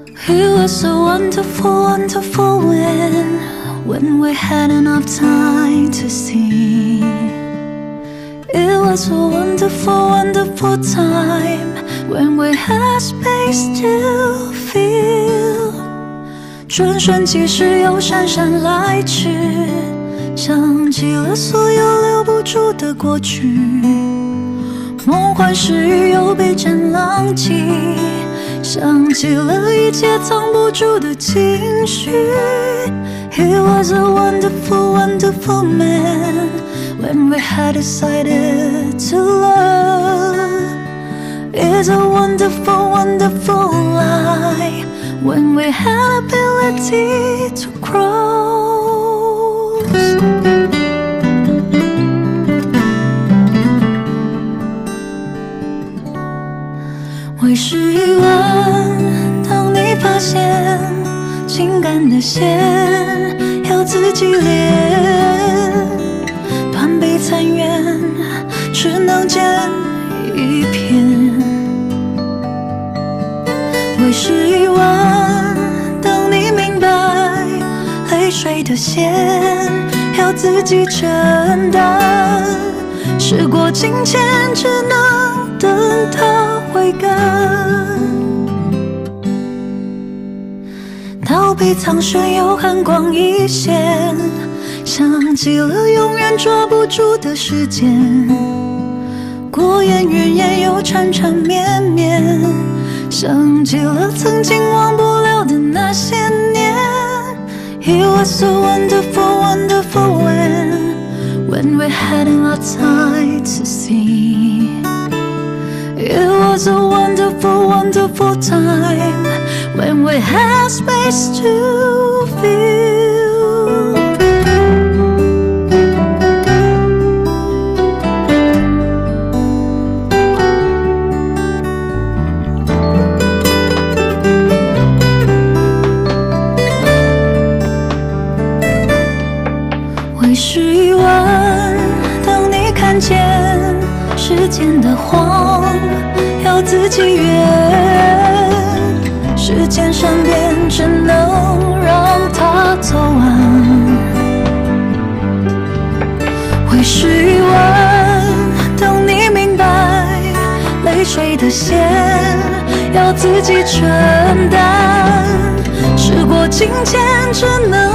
It was so wonderful, wonderful when we had enough time to see. It was a wonderful, wonderful time when we had space to feel. 转瞬即逝又姗姗来迟，想起了所有留不住的过去，梦幻时雨又被战浪击，想起了一切藏不住的情绪。It was a wonderful, wonderful man when we had decided to love. It's a wonderful, wonderful life when we had ability to cross. 为时已晚，当你发现情感的线要自己连，断壁残垣只能见一片。为时已晚，当你明白泪水的线要自己承担，时过境迁只能等它回甘。逃避苍生有寒光一现，想起了永远抓不住的时间，过眼云烟又缠缠绵绵，想起了曾经忘不了的那些年。It was so wonderful, wonderful when we had enough time to see. It was a wonderful, wonderful time when we had space to feel. 为时已晚，当你看见世间的谎要自己圆，时间善变只能让它走完。为时已晚，当你明白泪水的线要自己承担，时过境迁只能